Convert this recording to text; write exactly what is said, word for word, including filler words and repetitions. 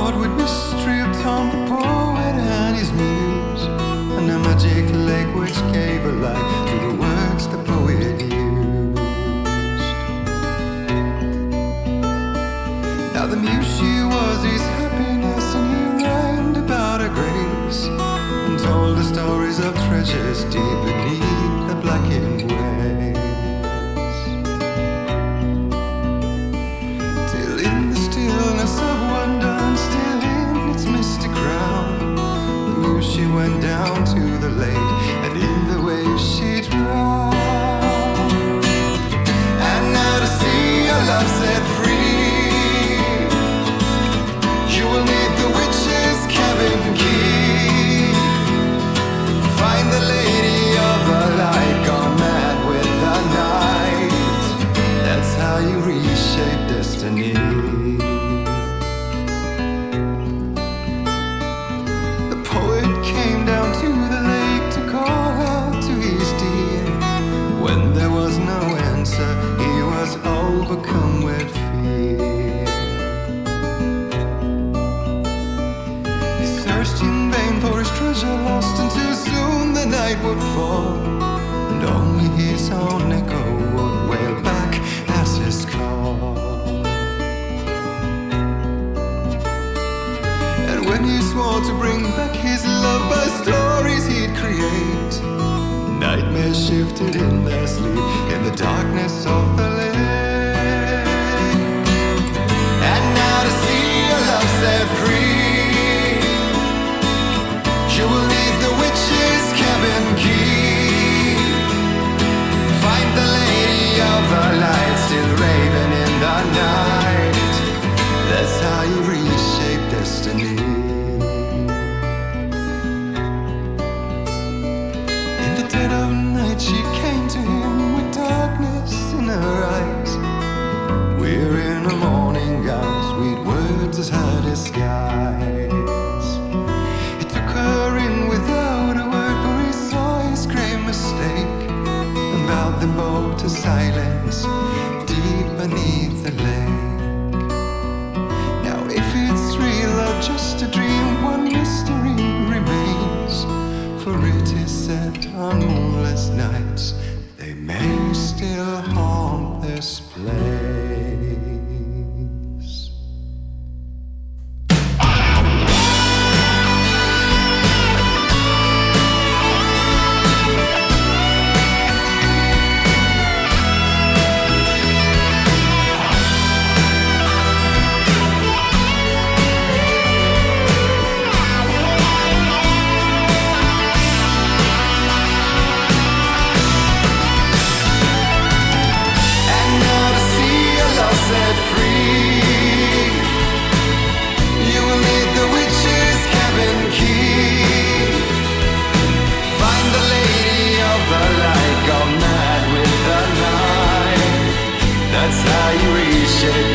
fraught with mystery of Tom the poet and his muse, and a magic lake which gave a light to the words the poet used. Now the muse, she was his happiness, and he rhymed about her grace, and told the stories of treasures deep beneath the blackened waves. Till in the stillness of wonder, and still in its misty crown, the muse, she went down to the lake, and in the waves she drowned. And now to see your love set free, you will need the witch's cabin key. Find the lady of the light, gone mad with the night. That's how you reshape destiny. The poet came down to the lake to call out to his dear. When there was no answer, he was overcome with fear. He searched in vain for his treasure lost, and too soon the night would fall, and only his own echo would wail back as his call. And when he swore to bring back his love by stories he'd create, nightmares shifted in their sleep in the darkness of the lake. And now to see your love set free, you will need the witch's cabin key. Find the lady of the light, still raving in the night. That's how you reshape destiny. In the dead of night she came to him with darkness in her eyes. We're in a morning gown, sweet words as her disguise. He took her in without a word, for he saw his grave mistake, and vowed them both to silence deep beneath the lake. Now if it's real or just a dream, one mystery remains, for it is said on moonless nights they may still haunt this place. Set free, you will need the witch's cabin key. Find the lady of the light, gone mad with the night. That's how you reshape